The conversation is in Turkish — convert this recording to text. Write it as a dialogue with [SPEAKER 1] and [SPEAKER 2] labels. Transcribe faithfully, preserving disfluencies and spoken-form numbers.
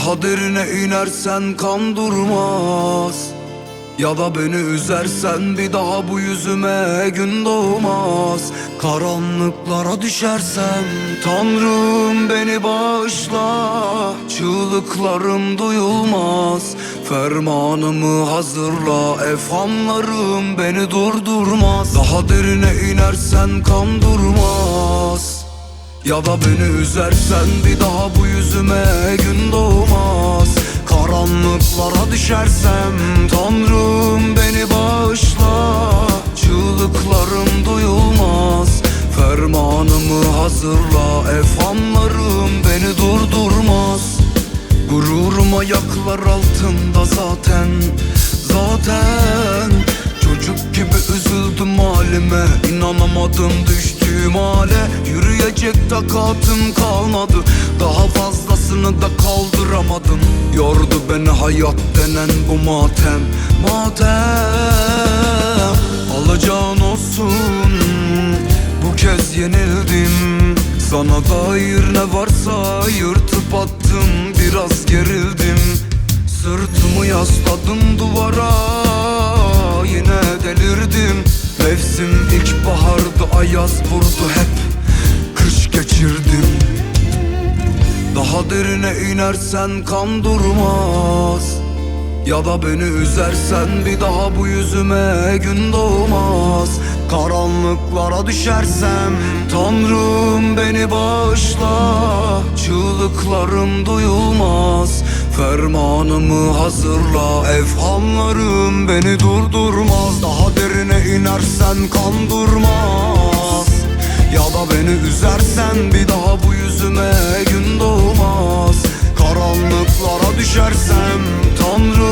[SPEAKER 1] Daha derine inersen kan durmaz. Ya da beni üzersen bir daha bu yüzüme gün doğmaz. Karanlıklara düşersem Tanrım beni bağışla. Çığlıklarım duyulmaz. Fermanımı hazırla, efhamlarım beni durdurmaz. Daha derine inersen kan durmaz. Ya da beni üzersen bir daha bu yüzüme gün doğmaz. Karanlıklara düşersem Tanrım beni bağışla. Çığlıklarım duyulmaz. Fermanımı hazırla, efhamlarım beni durdurmaz. Gururuma ayaklar altında zaten, zaten çocuk gibi üzüldüm halime, inanamadım düştüğüm hale. Yürüyecek takatım kalmadı, daha fazlasını da kaldıramadım. Yordu beni hayat denen bu matem, matem. Alacağın olsun, bu kez yenildim. Sana dair ne varsa yırtıp attım, biraz gerildim. Sırtımı yasladım duvara, yine delirdim. Mevsim ilkbahardı, ayaz vurdu, hep kış geçirdim. Daha derine inersen kan durmaz. Ya da beni üzersen bir daha bu yüzüme gün doğmaz. Karanlıklara düşersem Tanrım beni bağışla. Çığlıklarım duyulmaz. Fermanımı hazırla, efhamlarım beni durdurmaz. Daha derine inersen kan durmaz. Ya da beni üzersen bir daha bu yüzüme gün doğmaz. Karanlıklara düşersem Tanrım